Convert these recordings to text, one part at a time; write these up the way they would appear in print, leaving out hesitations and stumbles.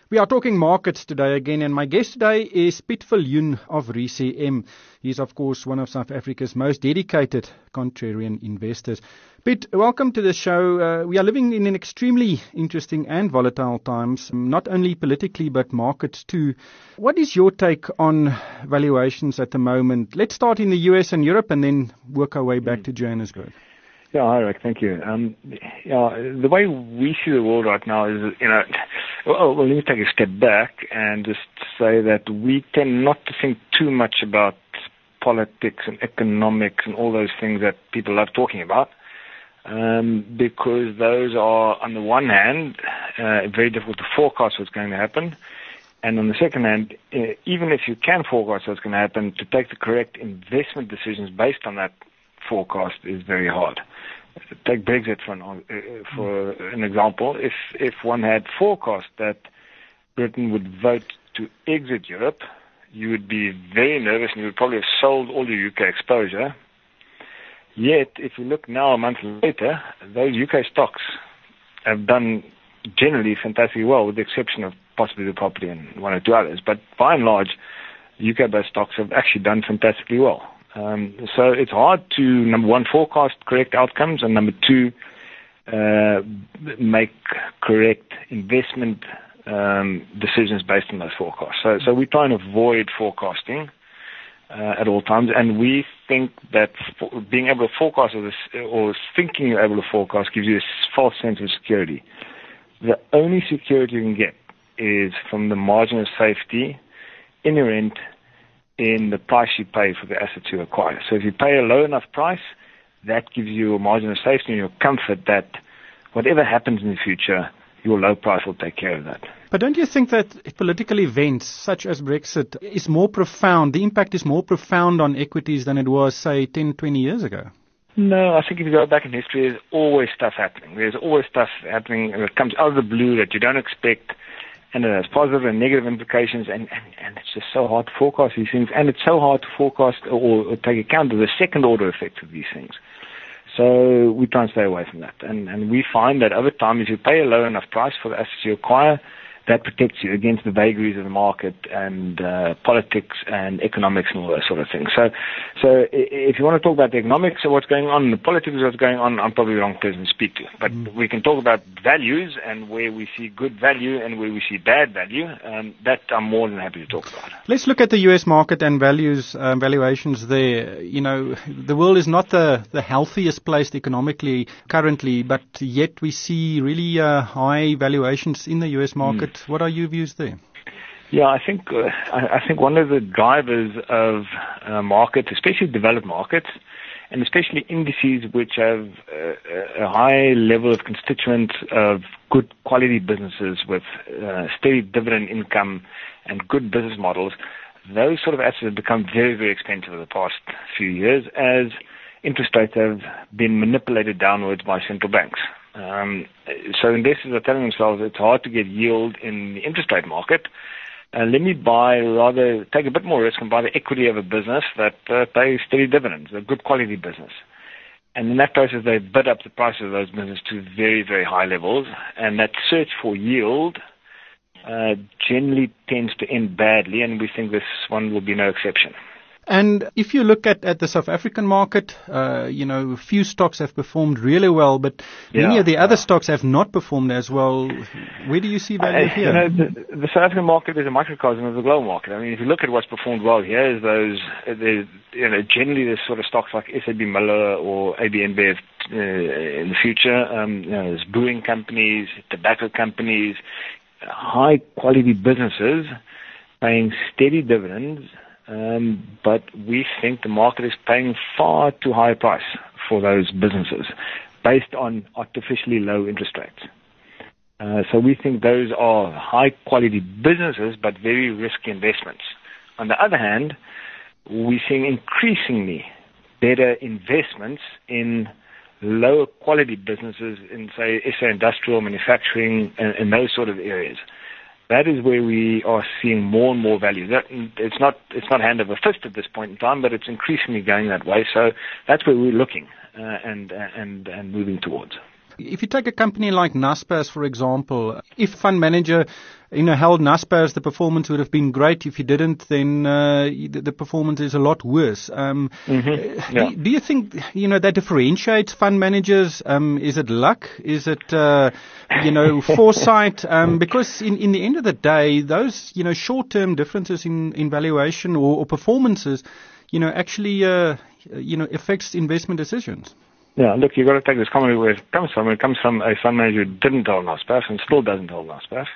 We are talking markets today again, and my guest today is Piet Viljoen of RCM. He's, of course, one of South Africa's most dedicated contrarian investors. Piet, welcome to the show. We are living in an extremely interesting and volatile times, not only politically but markets too. What is your take on valuations at the moment? Let's start in the US and Europe and then work our way back to Johannesburg. Yeah, hi, Rick. Thank you. The way we see the world right now is, well, let me take a step back and just say that we tend not to think too much about politics and economics and all those things that people love talking about, because those are, on the one hand, very difficult to forecast what's going to happen. And on the second hand, even if you can forecast what's going to happen, to take the correct investment decisions based on that forecast is very hard. Take Brexit for an example. If one had forecast that Britain would vote to exit Europe, you would be very nervous and you would probably have sold all your UK exposure. Yet, if you look now a month later, those UK stocks have done generally fantastically well, with the exception of possibly the property and one or two others. But by and large, UK-based stocks have actually done fantastically well. So it's hard to, number one, forecast correct outcomes, and number two, make correct investment decisions based on those forecasts. So we try and avoid forecasting at all times, and we think that being able to forecast or thinking you're able to forecast gives you a false sense of security. The only security you can get is from the margin of safety inherent in the price you pay for the assets you acquire. So if you pay a low enough price, that gives you a margin of safety and your comfort that whatever happens in the future, your low price will take care of that. But don't you think that political events such as Brexit is more profound, the impact is more profound on equities than it was, say, 10, 20 years ago? No, I think if you go back in history, there's always stuff happening. There's always stuff happening that comes out of the blue that you don't expect, and it has positive and negative implications, and it's just so hard to forecast these things, and it's so hard to forecast or take account of the second-order effects of these things. So we try and stay away from that. And we find that over time, if you pay a low enough price for the assets you acquire, that protects you against the vagaries of the market and politics and economics and all those sort of things. So if you want to talk about the economics of what's going on, the politics of what's going on, I'm probably the wrong person to speak to. But we can talk about values and where we see good value and where we see bad value. That I'm more than happy to talk about. Let's look at the US market and valuations there. You know, the world is not the healthiest placed economically currently, but yet we see really high valuations in the US market. What are your views there? Yeah, I think one of the drivers of markets, especially developed markets, and especially indices which have a high level of constituents of good quality businesses with steady dividend income and good business models, those sort of assets have become very, very expensive over the past few years as interest rates have been manipulated downwards by central banks. So investors are telling themselves it's hard to get yield in the interest rate market. Let me take a bit more risk and buy the equity of a business that pays steady dividends, a good quality business. And in that process, they bid up the price of those businesses to very, very high levels. And that search for yield generally tends to end badly, and we think this one will be no exception. And if you look at the South African market, few stocks have performed really well, but many of the other stocks have not performed as well. Where do you see value here? The South African market is a microcosm of the global market. I mean, if you look at what's performed well here, generally there's sort of stocks like SAB Miller or ABN Bev in the future. There's brewing companies, tobacco companies, high quality businesses paying steady dividends. But we think the market is paying far too high a price for those businesses based on artificially low interest rates. So we think those are high quality businesses but very risky investments. On the other hand, we're seeing increasingly better investments in lower quality businesses in, say, industrial manufacturing and those sort of areas. That is where we are seeing more and more value. It's not hand over fist at this point in time, but it's increasingly going that way. So that's where we're looking and moving towards. If you take a company like Naspers, for example, if fund manager held Naspers, the performance would have been great. If you didn't, then the performance is a lot worse. Do you think, that differentiates fund managers? Is it luck? Is it, foresight? Because in the end of the day, those, short-term differences in valuation or performances, actually, affects investment decisions. Yeah, look, you've got to take this comment where it comes from. It comes from a fund manager who didn't hold Naspers and still doesn't hold Naspers.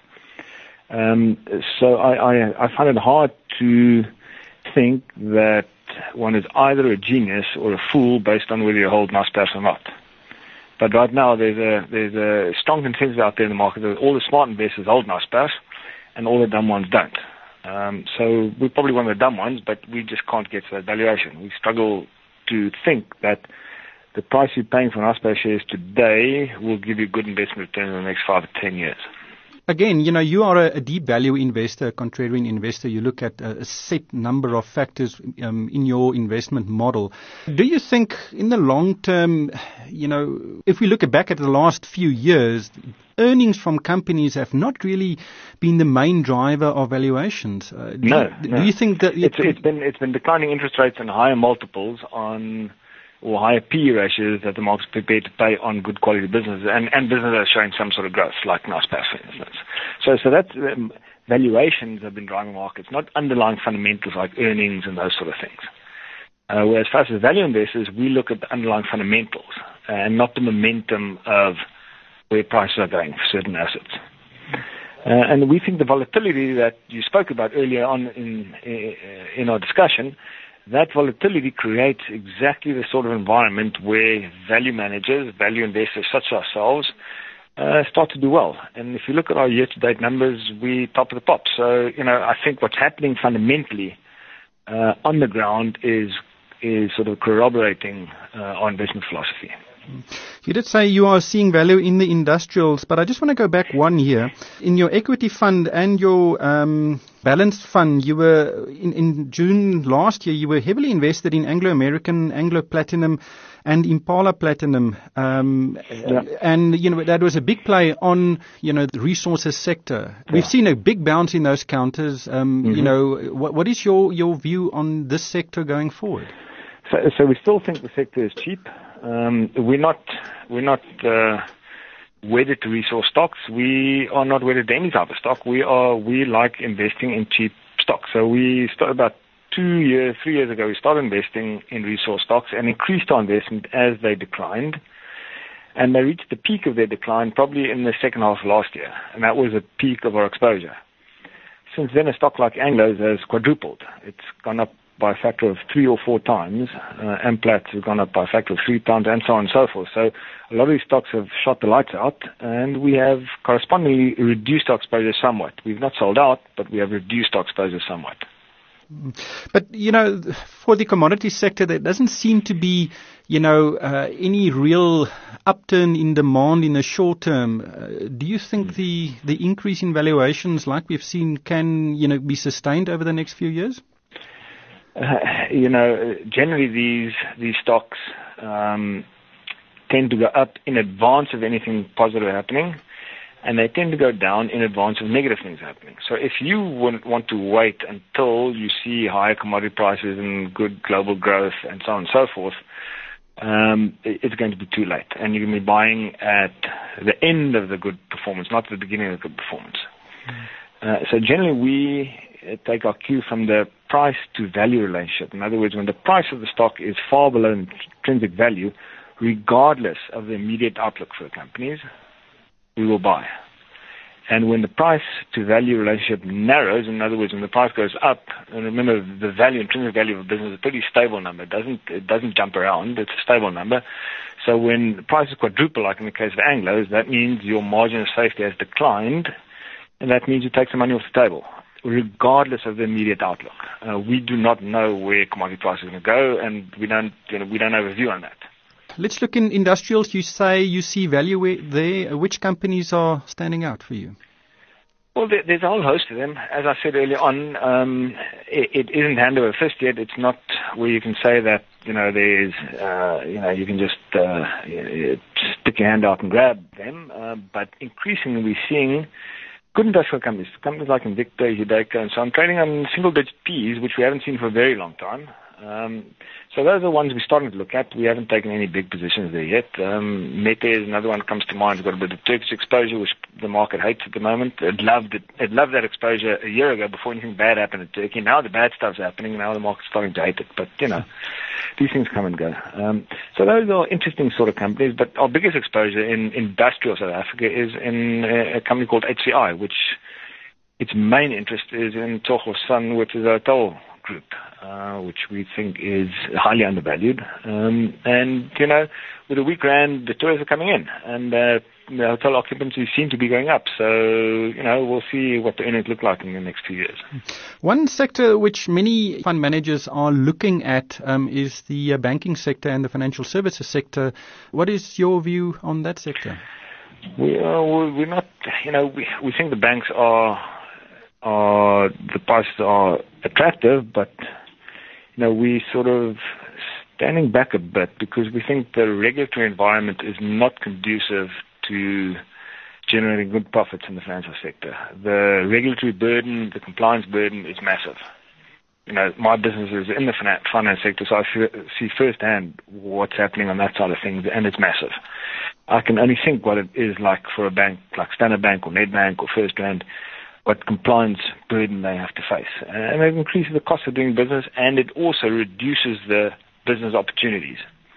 So I find it hard to think that one is either a genius or a fool based on whether you hold Naspers or not. But right now there's a strong consensus out there in the market that all the smart investors hold Naspers and all the dumb ones don't. So we're probably one of the dumb ones, but we just can't get to that valuation. We struggle to think that the price you're paying for Naspers shares today will give you good investment returns in the next 5 to 10 years. Again, you are a deep value investor, contrarian investor. You look at a set number of factors in your investment model. Do you think in the long term, if we look back at the last few years, earnings from companies have not really been the main driver of valuations? No. Do you think that it's been declining interest rates and higher multiples or higher PE ratios that the market's prepared to pay on good quality businesses and businesses that are showing some sort of growth, like Naspers, for instance. So that's valuations have been driving markets, not underlying fundamentals like earnings and those sort of things. Whereas for us as value investors, we look at the underlying fundamentals and not the momentum of where prices are going for certain assets. And we think the volatility that you spoke about earlier on in our discussion, that volatility creates exactly the sort of environment where value managers, value investors such as ourselves, start to do well. And if you look at our year-to-date numbers, we top of the pop. So, I think what's happening fundamentally on the ground is sort of corroborating our investment philosophy. You did say you are seeing value in the industrials, but I just want to go back one year. In your equity fund and your balanced fund, you were, in June last year, you were heavily invested in Anglo American, Anglo Platinum and Impala Platinum. And, that was a big play on, the resources sector. Yeah. We've seen a big bounce in those counters. What is your view on this sector going forward? So we still think the sector is cheap. We're not wedded to resource stocks. We are not wedded to any type of stock. We like investing in cheap stocks. So we started about 3 years ago, we started investing in resource stocks and increased our investment as they declined. And they reached the peak of their decline probably in the second half of last year. And that was a peak of our exposure. Since then, a stock like Anglo's has quadrupled. It's gone up by a factor of 3 or 4 times. Amplats has gone up by a factor of 3 times, and so on and so forth. So a lot of these stocks have shot the lights out, and we have correspondingly reduced our exposure somewhat. We've not sold out, but we have reduced our exposure somewhat. But, for the commodity sector, there doesn't seem to be, any real upturn in demand in the short term. Do you think the increase in valuations like we've seen can, be sustained over the next few years? Generally these stocks tend to go up in advance of anything positive happening, and they tend to go down in advance of negative things happening. So if you want to wait until you see higher commodity prices and good global growth and so on and so forth, it's going to be too late. And you're going to be buying at the end of the good performance, not the beginning of the good performance. So generally we take our cue from the price to value relationship. In other words, when the price of the stock is far below intrinsic value, regardless of the immediate outlook for the companies, we will buy. And when the price to value relationship narrows, in other words, when the price goes up, and remember the intrinsic value of a business is a pretty stable number. It doesn't jump around. It's a stable number. So when the prices quadruple, like in the case of Anglo's, that means your margin of safety has declined, and that means you take some money off the table, regardless of the immediate outlook. We do not know where commodity prices are going to go, and we don't have a view on that. Let's look in industrials. You say you see value there. Which companies are standing out for you? Well, there's a whole host of them. As I said earlier on, it isn't hand over fist yet. It's not where you can say that, there's, you can just stick your hand out and grab them. But increasingly we're seeing good industrial companies like Invicta, Hideko, and so on, trading on single-digit Ps, which we haven't seen for a very long time. So those are the ones we're starting to look at. We haven't taken any big positions there yet. Mete is another one that comes to mind. We've got a bit of Turkish exposure, which the market hates at the moment. It loved that exposure a year ago before anything bad happened in Turkey. Now the bad stuff's happening. Now the market's starting to hate it. But, these things come and go. So those are interesting sort of companies. But our biggest exposure in industrial South Africa is in a company called HCI, which its main interest is in Tsogo Sun, which is a hotel group, which we think is highly undervalued. And, with a weak rand, the tourists are coming in, and the hotel occupancy seem to be going up. So, we'll see what the earnings look like in the next few years. One sector which many fund managers are looking at is the banking sector and the financial services sector. What is your view on that sector? We're not, we think the banks the prices are attractive, but we sort of standing back a bit because we think the regulatory environment is not conducive to generating good profits in the financial sector. The regulatory burden, the compliance burden is massive. My business is in the finance sector, so I see firsthand what's happening on that side of things, and it's massive. I can only think what it is like for a bank like Standard Bank or Nedbank or FirstRand, what compliance burden they have to face. And it increases the cost of doing business, and it also reduces the business opportunities.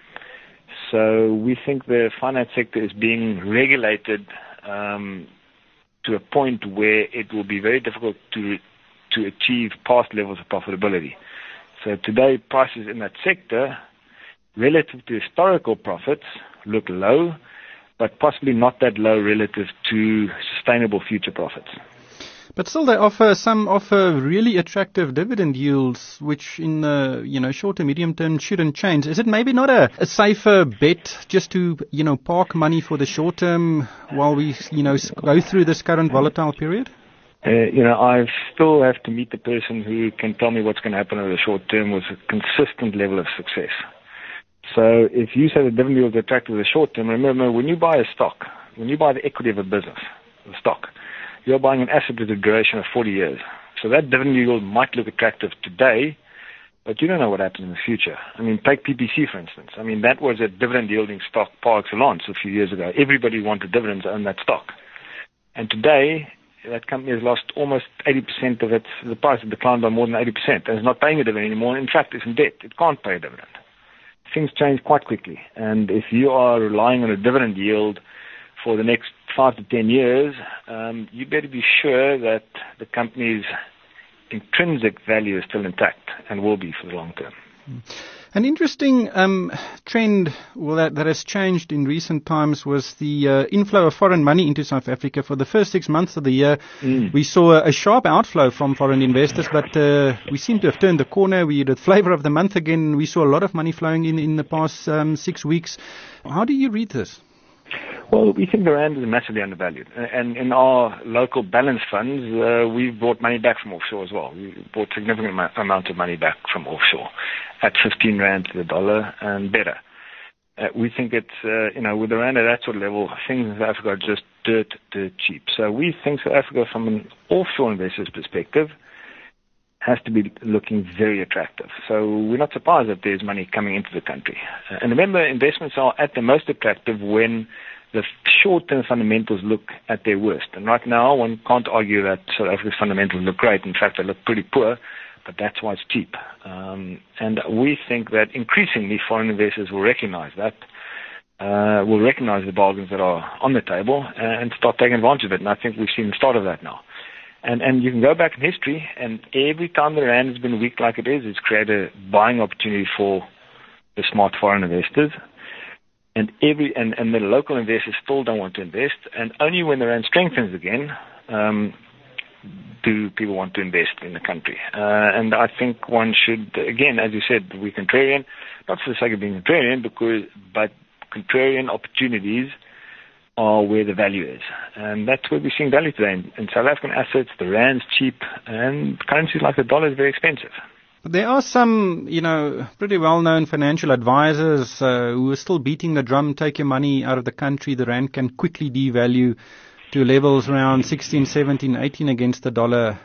So we think the finance sector is being regulated to a point where it will be very difficult to achieve past levels of profitability. So today, prices in that sector, relative to historical profits, look low, but possibly not that low relative to sustainable future profits. But still, some offer really attractive dividend yields, which in the short to medium term shouldn't change. Is it maybe not a safer bet just to park money for the short term while we go through this current volatile period? I still have to meet the person who can tell me what's going to happen over the short term with a consistent level of success. So if you say the dividend yield is attractive in the short term, remember when you buy a stock, when you buy the equity of a business, the stock, you're buying an asset with a duration of 40 years. So that dividend yield might look attractive today, but you don't know what happens in the future. Take PPC, for instance. That was a dividend-yielding stock par excellence a few years ago. Everybody wanted dividends on that stock. And today, that company has lost almost 80% of the price has declined by more than 80%, and it's not paying a dividend anymore. In fact, it's in debt. It can't pay a dividend. Things change quite quickly. And if you are relying on a dividend yield for the next 5 to 10 years, you better be sure that the company's intrinsic value is still intact and will be for the long term. An interesting trend that has changed in recent times was the inflow of foreign money into South Africa. For the first 6 months of the year, we saw a sharp outflow from foreign investors, but we seem to have turned the corner. We had the flavor of the month again. We saw a lot of money flowing in the past 6 weeks. How do you read this? Well, we think the rand is massively undervalued. And in our local balance funds, we've brought money back from offshore as well. We brought significant amounts of money back from offshore at 15 rand to the dollar and better. We think it's, with the rand at that sort of level, things in South Africa are just dirt cheap. So we think South Africa, from an offshore investor's perspective, has to be looking very attractive. So we're not surprised that there's money coming into the country. And remember, investments are at the most attractive when the short-term fundamentals look at their worst. And right now, one can't argue that South Africa's fundamentals look great. In fact, they look pretty poor, but that's why it's cheap. And we think that increasingly foreign investors will recognize that, will recognize the bargains that are on the table and start taking advantage of it. And I think we've seen the start of that now. And you can go back in history, and every time the rand has been weak like it is, it's created a buying opportunity for the smart foreign investors. And the local investors still don't want to invest. And only when the rand strengthens again do people want to invest in the country. And I think one should, again, as you said, we're contrarian, not for the sake of being contrarian, but contrarian opportunities are where the value is. And that's where we're seeing value today. In South African assets, the rand's cheap, and currencies like the dollar is very expensive. There are some, pretty well-known financial advisors who are still beating the drum, take your money out of the country, the rand can quickly devalue. to levels around 16, 17, 18 against the dollar.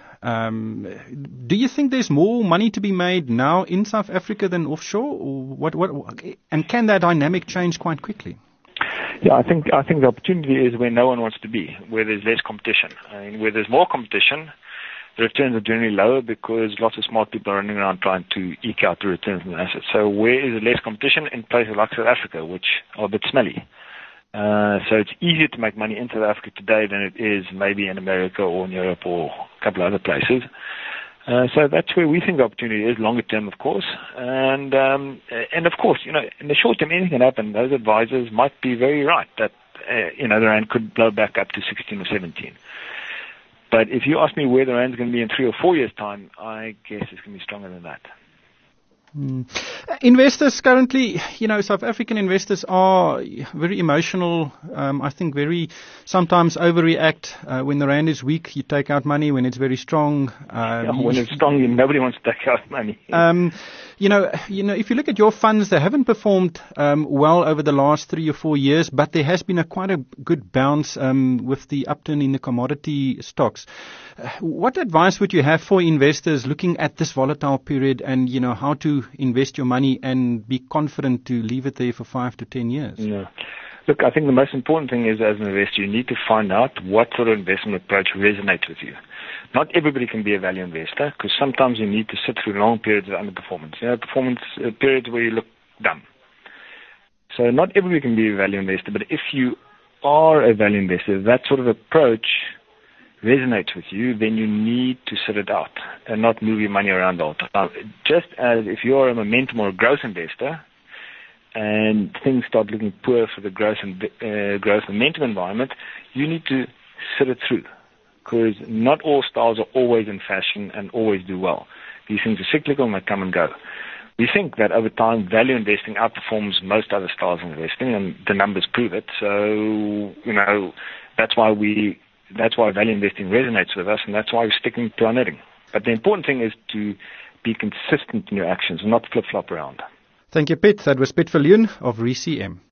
Do you think there's more money to be made now in South Africa than offshore? Or and can that dynamic change quite quickly? Yeah, I think the opportunity is where no one wants to be, where there's less competition. I mean, where there's more competition, the returns are generally lower because lots of smart people are running around trying to eke out the returns from the assets. So where is there less competition? In places like South Africa, which are a bit smelly. So it's easier to make money in South Africa today than it is maybe in America or in Europe or a couple of other places. So that's where we think the opportunity is, longer term, of course. And of course, in the short term, anything can happen. Those advisors might be very right that, the rand could blow back up to 16 or 17. But if you ask me where the rand's going to be in 3 or 4 years' time, I guess it's going to be stronger than that. Investors currently, South African investors are very emotional. I think very sometimes overreact. When the rand is weak, you take out money. When it's very strong, when it's strong, nobody wants to take out money. If you look at your funds, they haven't performed well over the last 3 or 4 years, but there has been quite a good bounce with the upturn in the commodity stocks. What advice would you have for investors looking at this volatile period and, how to invest your money and be confident to leave it there for 5 to 10 years? Yeah. Look, I think the most important thing is, as an investor, you need to find out what sort of investment approach resonates with you. Not everybody can be a value investor because sometimes you need to sit through long periods of underperformance. Performance periods where you look dumb. So not everybody can be a value investor, but if you are a value investor, that sort of approach resonates with you, then you need to sit it out and not move your money around all the time. Just as if you're a momentum or a growth investor and things start looking poor for the growth momentum environment, you need to sit it through because not all styles are always in fashion and always do well. These things are cyclical and they come and go. We think that over time, value investing outperforms most other styles of investing, and the numbers prove it. So, that's why value investing resonates with us, and that's why we're sticking to our knitting. But the important thing is to be consistent in your actions, not flip-flop around. Thank you, Piet. That was Piet Viljoen of RCM.